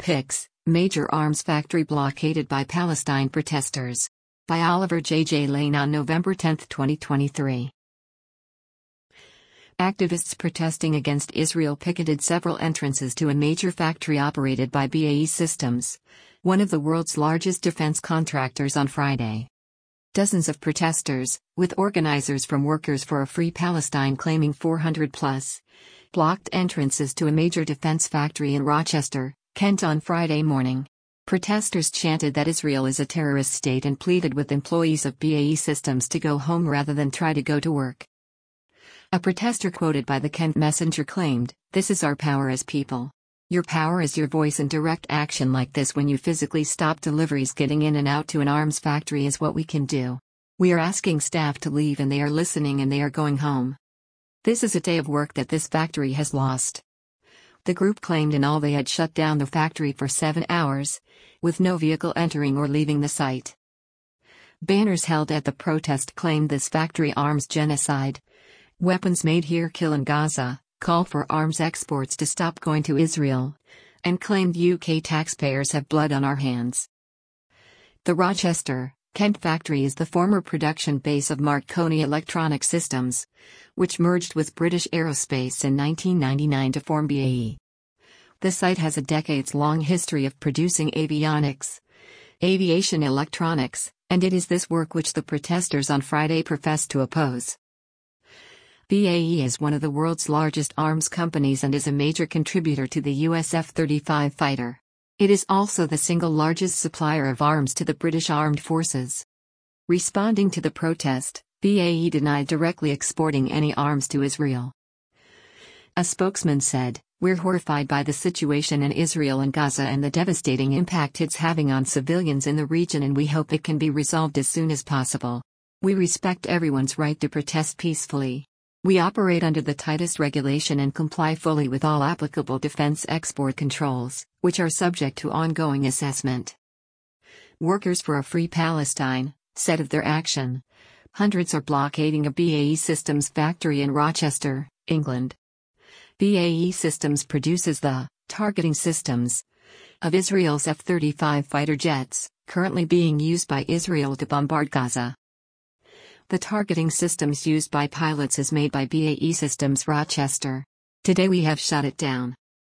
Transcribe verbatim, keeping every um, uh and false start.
Pics, Major Arms Factory Blockaded by Palestine Protesters. By Oliver J. J. Lane on November tenth, twenty twenty-three. Activists protesting against Israel picketed several entrances to a major factory operated by B A E Systems, one of the world's largest defense contractors, on Friday. Dozens of protesters, with organizers from Workers for a Free Palestine claiming four hundred plus, blocked entrances to a major defense factory in Rochester, Kent on Friday morning. Protesters chanted that Israel is a terrorist state and pleaded with employees of B A E Systems to go home rather than try to go to work. A protester quoted by the Kent Messenger claimed, "This is our power as people. Your power is your voice, and direct action like this when you physically stop deliveries getting in and out to an arms factory is what we can do. We are asking staff to leave and they are listening and they are going home. This is a day of work that this factory has lost." The group claimed in all they had shut down the factory for seven hours, with no vehicle entering or leaving the site. Banners held at the protest claimed this factory arms genocide. Weapons made here kill in Gaza, called for arms exports to stop going to Israel, and claimed U K taxpayers have blood on our hands. The Rochester, Kent factory is the former production base of Marconi Electronic Systems, which merged with British Aerospace in nineteen ninety-nine to form B A E. The site has a decades-long history of producing avionics, aviation electronics, and it is this work which the protesters on Friday professed to oppose. B A E is one of the world's largest arms companies and is a major contributor to the U S F thirty-five fighter. It is also the single largest supplier of arms to the British Armed Forces. Responding to the protest, B A E denied directly exporting any arms to Israel. A spokesman said, "We're horrified by the situation in Israel and Gaza and the devastating impact it's having on civilians in the region, and we hope it can be resolved as soon as possible. We respect everyone's right to protest peacefully. We operate under the tightest regulation and comply fully with all applicable defense export controls, which are subject to ongoing assessment." Workers for a Free Palestine said of their action, "Hundreds are blockading a B A E Systems factory in Rochester, England. B A E Systems produces the targeting systems of Israel's F thirty-five fighter jets, currently being used by Israel to bombard Gaza. The targeting systems used by pilots is made by B A E Systems Rochester. Today we have shut it down."